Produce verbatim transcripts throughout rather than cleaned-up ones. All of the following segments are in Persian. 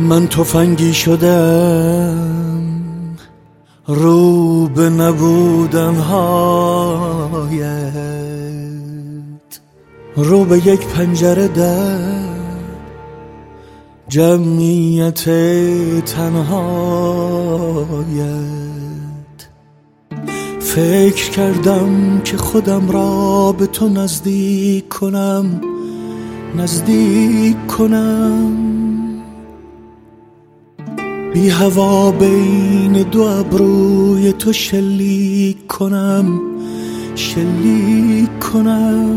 من تفنگی شدم رو به نبودن هایت، رو به یک پنجره در جمعیت تنهایت. فکر کردم که خودم را به تو نزدیک کنم، نزدیک کنم، بی هوا بین دو ابروی تو شلیک کنم، شلیک کنم.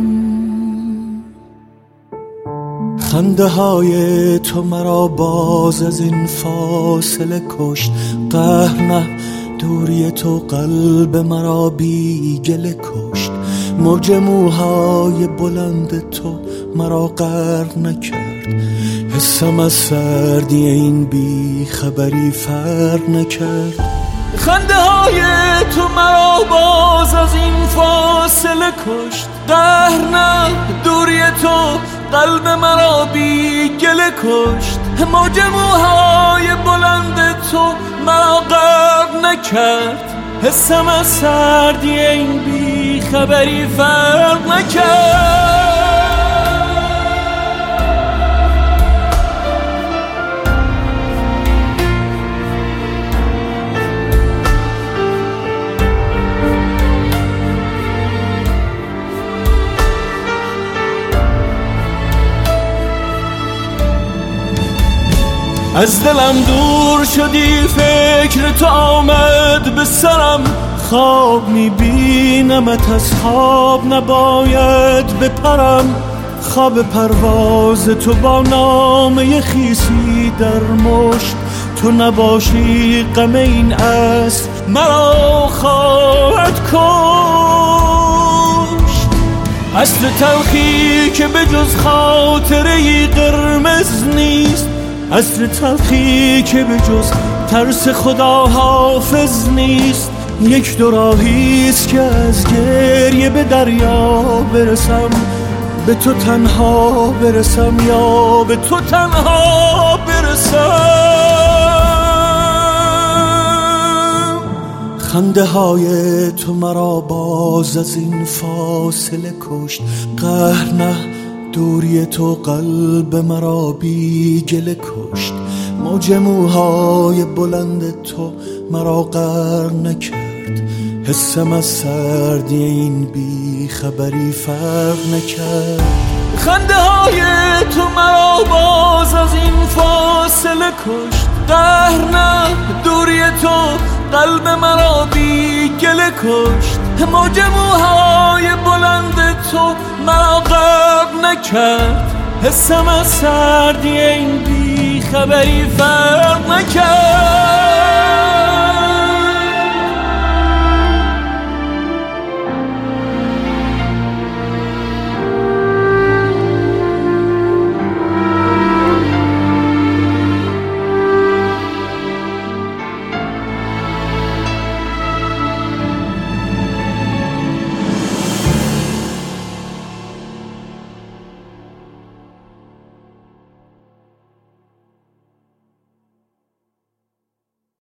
خنده های تو مرا باز از این فاصله کشت، قهر نه دوری تو قلب مرا بی گله کشت. موج موهای بلند تو مرا غرق نکرد، حسم از سردی این بی خبری فرق نکرد. خنده های تو مرا باز از این فاصله کشت، قهر نه دوری تو قلب مرا بی گله کشت. موج موهای بلند تو مرا غرق نکرد، حسم از سردی این بی خبری فرق نکرد. از دلم دور شدی، فکر تو آمد به سرم، خواب میبینمت از خواب نباید بپرم. خواب پرواز تو با نامه خیسی در مشت، تو نباشی غم این اسب مرا خواهد کشت. اصل تلخی که به جز خاطره قرمز نیست، اصل تلخی که به جز ترس خدا حافظ نیست. یک دو راهیست که از گریه به دریا برسم، به تو تنها برسم یا به تو تنها برسم. خنده های تو مرا باز از این فاصله کشت، قهر نه دوری تو قلب مرا بی گله کشت. موج موهای بلند تو مرا غرق نکرد، حسم از سردی این بی خبری فرق نکرد. خنده های تو مرا باز از این فاصله کشت، قهر نه دوری تو قلب مرا بی گله کشت. موج موهای بلند تو مرا غرق نکرد، حسم از سردی این بی خبری فرق نکرد.